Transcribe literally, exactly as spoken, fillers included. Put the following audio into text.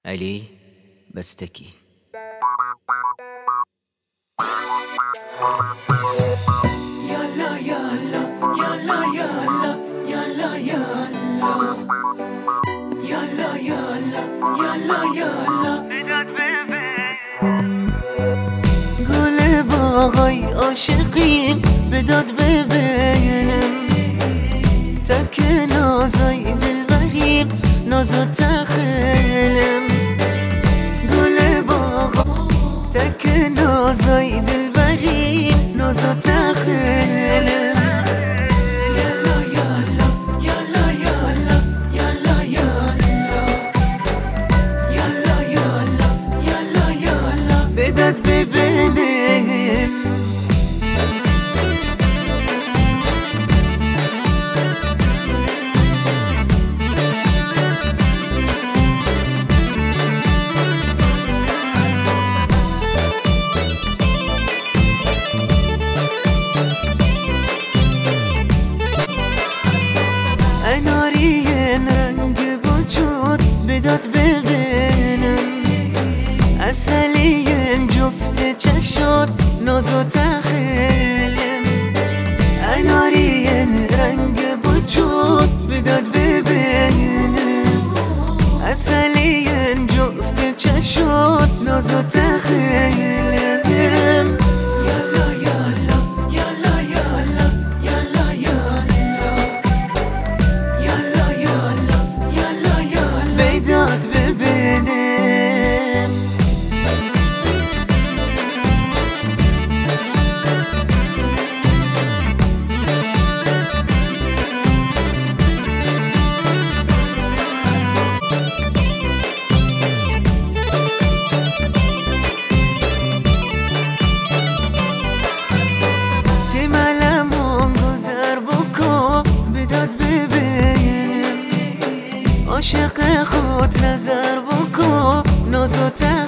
علی بستکی. یالا یالا یالا یالا یالا یالا یالا یالا یالا یالا گل باغای عاشقیم بداد ببینم تک نازای دلبریم ناز و تخیلم گل باغا تک نازای دلبریم ناز و تخیلم یالا یالا یالا یالا یالا یالا یالا یالا یالا بداد ببینم انارین رنگ وجود بداد ببینم اصلین جفت چشات ناز و تخیلم انارین رنگ وجود بداد ببینم اصلین جفت چشات ناز و تخیلم یالا یالا یالا یالا یالا یالا یالا یالا یالا بداد ببینم تیمالمون گذر بکن بداد ببینم عاشق خود نظر بکن ناز و